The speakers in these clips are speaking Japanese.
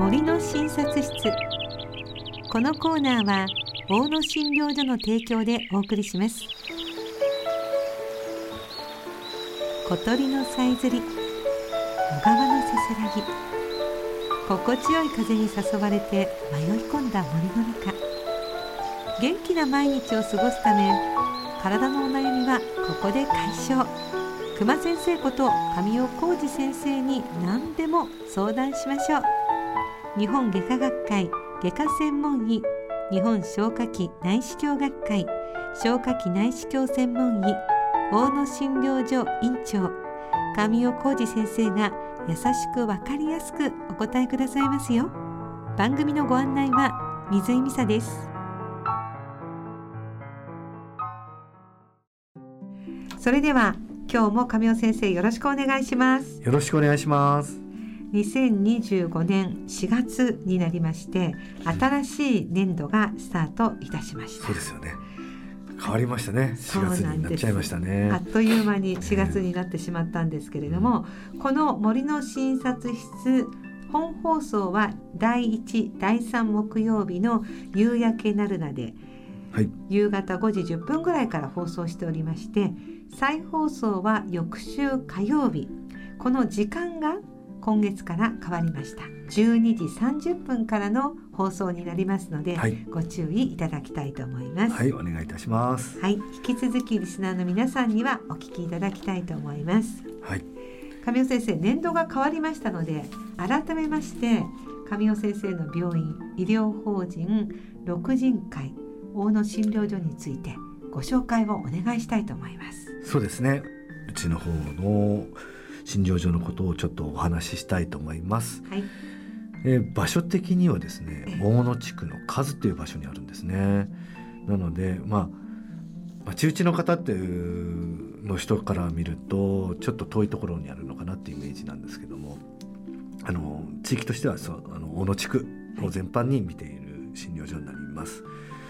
森の診察室。このコーナーは大野診療所の提供でお送りします。小鳥のさえずり、小川のせせらぎ、心地よい風に誘われて迷い込んだ森の中。元気な毎日を過ごすため、体のお悩みはここで解消。熊先生こと神尾浩二先生に何でも相談しましょう。日本外科学会外科専門医、日本消化器内視鏡学会消化器内視鏡専門医、大野診療所院長神尾浩二先生が優しく分かりやすくお答えくださいますよ。番組のご案内は水井美沙です。それでは今日も神尾先生、よろしくお願いします。 よろしくお願いします。 2025年4月になりまして、新しい年度がスタートいたしました。 そうですよね。変わりましたね。4月になっちゃいましたね。 あっという間に4月になってしまったんですけれども、この森の診察室本放送は第1、第3木曜日の夕焼けなるなで、夕方5時10分ぐらいから放送しておりまして、再放送は翌週火曜日。この時間が今月から変わりました。12時30分からの放送になりますので、ご注意いただきたいと思います。 お願いいたします。 引き続きリスナーの皆さんにはお聞きいただきたいと思います。神尾先生、年度が変わりましたので、改めまして神尾先生の病院医療法人六人会大野診療所についてご紹介をお願いしたいと思います。 そうですね。うちの方の診療所のことをちょっとお話ししたいと思います。場所的にはですね、大野地区の数という場所にあるんですね。なので、町内の方っていうの人から見るとちょっと遠いところにあるのかなっていうイメージなんですけども、地域としては大野地区を全般に見ている診療所になります。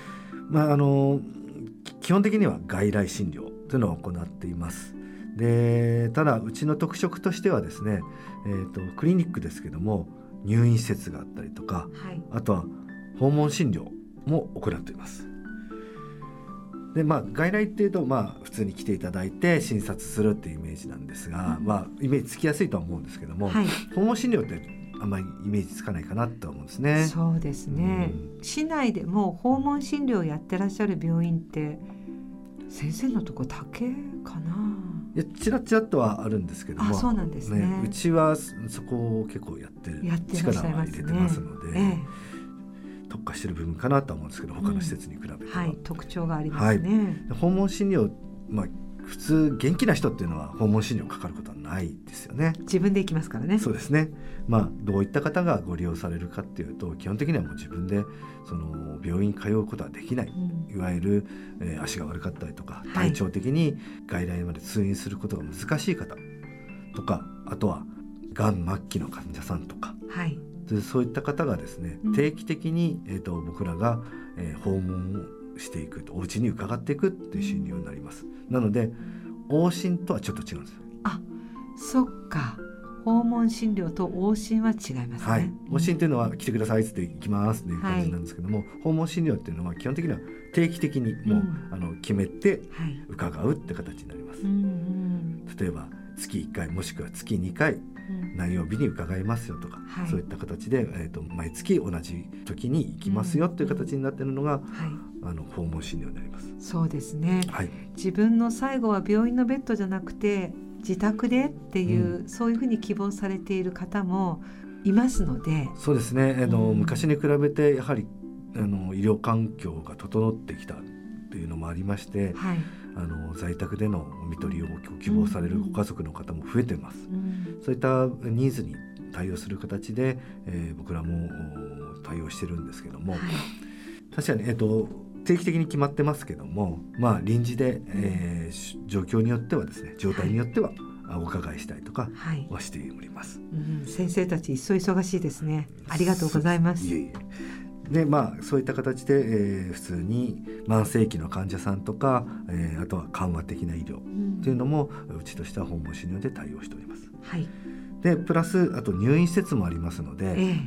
基本的には外来診療というのを行っています。で、ただうちの特色としてはですね、クリニックですけども入院施設があったりとか、あとは訪問診療も行っています。で、外来っていうと普通に来ていただいて診察するっていうイメージなんですが、イメージつきやすいとは思うんですけども、訪問診療ってあんまりイメージつかないかなと思うんですね。 そうですね、市内でも訪問診療をやってらっしゃる病院って先生のとこだけかな。 いや、ちらちらっとはあるんですけども、 そうなんですね。 うちはそこを結構やってる力は入れてますので、特化してる部分かなと思うんですけど、他の施設に比べては、 特徴がありますね。 訪問診療、普通元気な人っていうのは訪問診療かかることはないですよね。 自分で行きますからね。 そうですね。どういった方がご利用されるかっていうと、基本的にはもう自分でその病院通うことはできない、いわゆる、足が悪かったりとか、体調的に外来まで通院することが難しい方とか、あとはがん末期の患者さんとか、そういった方がですね、定期的に、僕らが、訪問していくと、お家に伺っていくっていう診療になります。なので往診とはちょっと違うんです。 そっか。訪問診療と往診は違いますね。 往診というのは来てくださいって行きますっていう感じなんですけども、訪問診療っていうのは基本的には定期的にもう、決めて伺うって形になります。例えば月1回もしくは月2回何曜日に伺いますよとか、そういった形で、毎月同じ時に行きますよという形になっているのが、訪問診療になります。 そうですね、自分の最後は病院のベッドじゃなくて自宅でっていう、そういうふうに希望されている方もいますので。 そうですね。昔に比べてやはり医療環境が整ってきたというのもありまして、在宅での看取りを希望されるご家族の方も増えてます。そういったニーズに対応する形で、僕らも対応してるんですけども、確かに、定期的に決まってますけども、臨時で、状況によってはですね、状態によっては、お伺いしたりとかはしております。 先生たち一層忙しいですね。ありがとうございます。 で、そういった形で、普通に慢性期の患者さんとか、あとは緩和的な医療というのも、うちとしては訪問診療で対応しております。でプラスあと入院施設もありますので、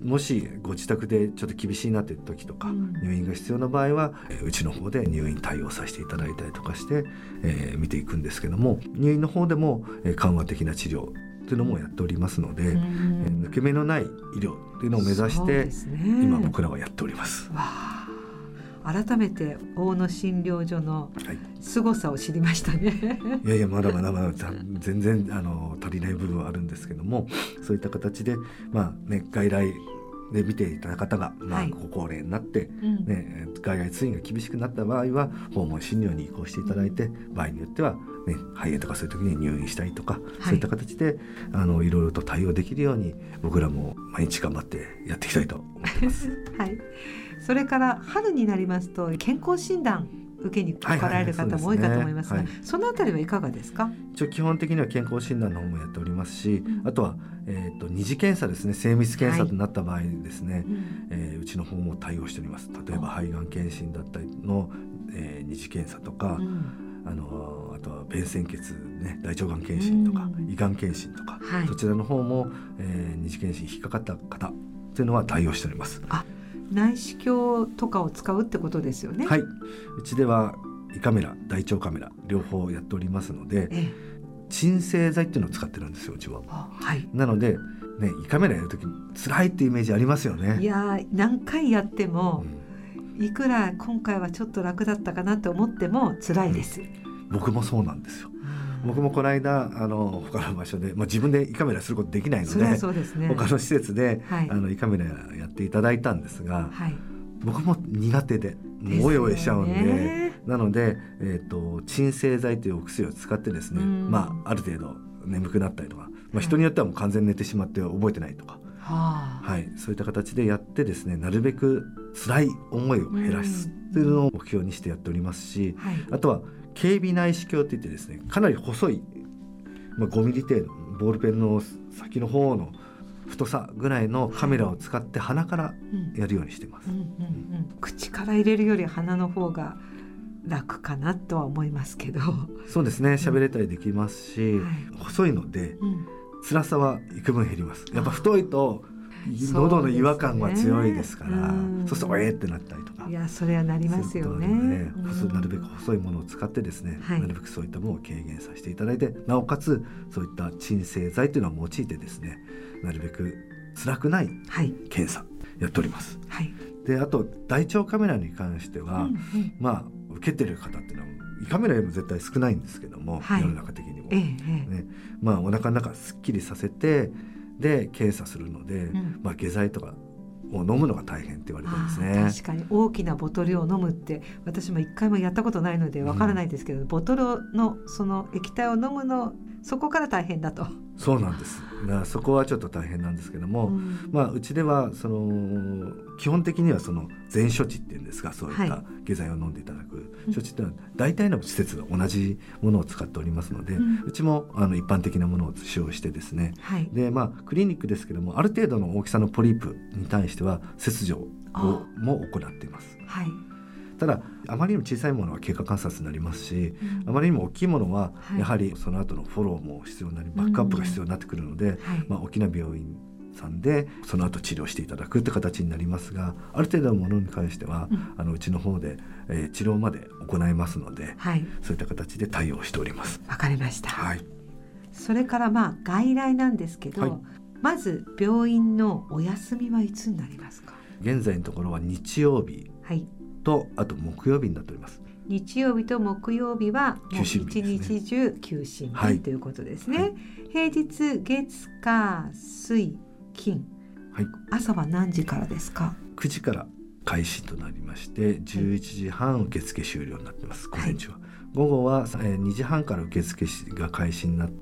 もしご自宅でちょっと厳しいなっていう時とか、入院が必要な場合はうちの方で入院対応させていただいたりとかして、見ていくんですけども、入院の方でも、緩和的な治療というのもやっておりますので、抜け目のない医療というのを目指して、今僕らはやっております。 改めて大野診療所の凄さを知りましたね。 いやいや、まだ全然足りない部分はあるんですけども、そういった形で、外来で見ていた方が、ご高齢になって、外来通院が厳しくなった場合は訪問診療に移行していただいて、場合によっては、肺炎とかそういう時に入院したりとか、そういった形でいろいろと対応できるように僕らも毎日頑張ってやっていきたいと思ってます。 それから春になりますと健康診断受けに来られる方も多いかと思いますが、そのあたりはいかがですか？ 基本的には健康診断の方もやっておりますし、あとは、二次検査ですね、精密検査となった場合ですね、うちの方も対応しております。例えば肺がん検診だったりの、二次検査とか、あとは便潜血、大腸がん検診とか、胃がん検診とか、そちらの方も、二次検診引っかかった方というのは対応しております。 内視鏡とかを使うってことですよね。 うちでは胃カメラ、大腸カメラ両方やっておりますので、鎮静剤っていうのを使ってるんですよ、うちは。なので、胃カメラやるとき辛いってイメージありますよね。 いや、何回やっても、いくら今回はちょっと楽だったかなと思っても辛いです。 僕もそうなんですよ。僕もこの間他の場所で、自分で胃カメラすることできないので、他の施設で、胃カメラやっていただいたんですが、僕も苦手でもうおいおいしちゃうんで、なので、鎮静剤というお薬を使ってですね、ある程度眠くなったりとか、人によってはもう完全に寝てしまって覚えてないとか、そういった形でやってですね、なるべく辛い思いを減らすというのを目標にしてやっておりますし、あとは警備内視鏡といってですね、かなり細い、5ミリ程度、ボールペンの先の方の太さぐらいのカメラを使って鼻からやるようにしています。 口から入れるより鼻の方が楽かなとは思いますけど。 そうですね、喋れたりできますし、細いので、辛さは幾分減ります。やっぱ太いと喉の違和感は強いですから、そうするとってなったりとか。 いや、それはなりますよね。 なるべく細いものを使ってですね、なるべくそういったものを軽減させていただいて、なおかつそういった鎮静剤というのを用いてですね、なるべく辛くない検査やっております。で、あと大腸カメラに関しては、受けてる方っていうのは胃カメラよりも絶対少ないんですけども、世の中的にも、お腹の中すっきりさせてで検査するので、下剤とかを飲むのが大変って言われてるんですね。 確かに大きなボトルを飲むって私も一回もやったことないのでわからないですけど、ボトルのその液体を飲むの、そこから大変だと。 そうなんです。そこはちょっと大変なんですけども、うちでは基本的には全処置っていうんですが、そういった下剤を飲んでいただく処置っていうのは大体の施設が同じものを使っておりますので、うちも一般的なものを使用してですね、でクリニックですけども、ある程度の大きさのポリープに対しては切除も行っています。ただあまりにも小さいものは経過観察になりますし、あまりにも大きいものはやはりその後のフォローも必要になり、バックアップが必要になってくるので、大きな病院さんでその後治療していただくって形になりますが、ある程度のものに関しては、うちの方で、治療まで行いますので、そういった形で対応しております。 わかりました。それから外来なんですけど、まず病院のお休みはいつになりますか？ 現在のところは日曜日と、あと木曜日になっております。 日曜日と木曜日はもう一日中休診日ということですね。平日月火水金、朝は何時からですか ？9時から開始となりまして、11時半受付終了になってます。午前中は、午後は2時半から受付が開始になって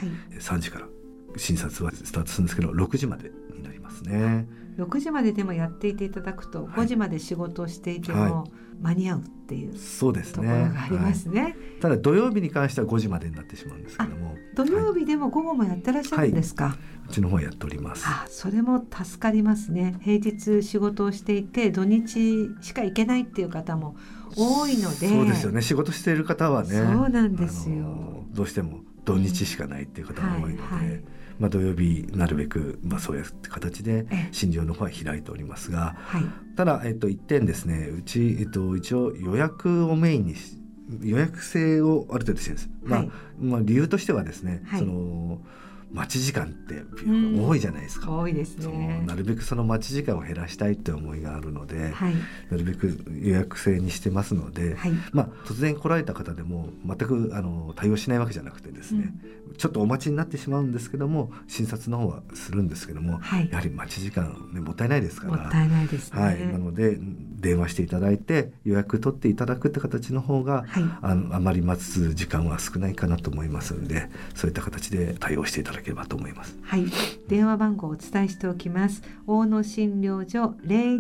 、3時から診察はスタートするんですけど、6時までになりますね。 6時まででもやっていていただくと、5時まで仕事をしていても間に合うっていうところがありますね。 ただ土曜日に関しては5時までになってしまうんですけども、 土曜日でも午後もやってらっしゃるんですか？ うちの方やっております。 それも助かりますね。平日仕事をしていて土日しか行けないっていう方も多いので。 そうですよね。仕事している方はね、 そうなんですよ。 どうしても土日しかないっていう方が多いので、土曜日なるべく、そういう形で診療の方は開いておりますが、ただ、一点ですね、うち、一応予約をメインに予約制をある程度してるんです。理由としてはですね、その待ち時間って多いじゃないですか。 多いですね。 なるべくその待ち時間を減らしたいって思いがあるので、なるべく予約制にしてますので、突然来られた方でも全く対応しないわけじゃなくてですね、ちょっとお待ちになってしまうんですけども、診察の方はするんですけども、やはり待ち時間、もったいないですから、 もったいないですね。 なので電話していただいて予約取っていただくって形の方が、あまり待つ時間は少ないかなと思いますので、そういった形で対応していただければと思います。 電話番号をお伝えしておきます。大野診療所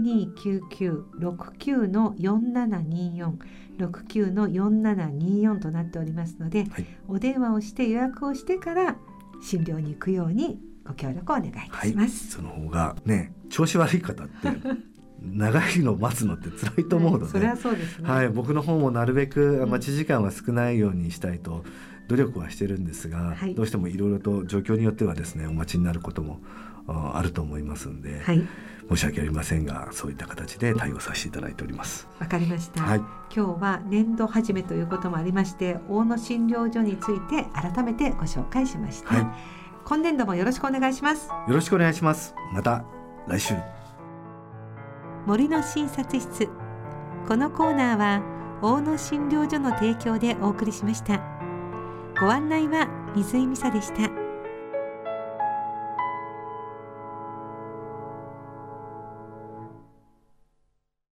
0299-69-4724 69-4724 となっておりますので、お電話をして予約をしてから診療に行くようにご協力をお願いいたします。 その方がね、調子悪い方って長いの待つのって辛いと思うので、 それはそうですね。 僕の方もなるべく待ち時間は少ないようにしたいと努力はしてるんですが、どうしてもいろいろと状況によってはですね、お待ちになることもあると思いますので、申し訳ありませんが、そういった形で対応させていただいております。 わかりました。今日は年度始めということもありまして、大野診療所について改めてご紹介しました。今年度もよろしくお願いします。 よろしくお願いします。また来週。 森の診察室。このコーナーは大野診療所の提供でお送りしました。ご案内は水井美沙でした。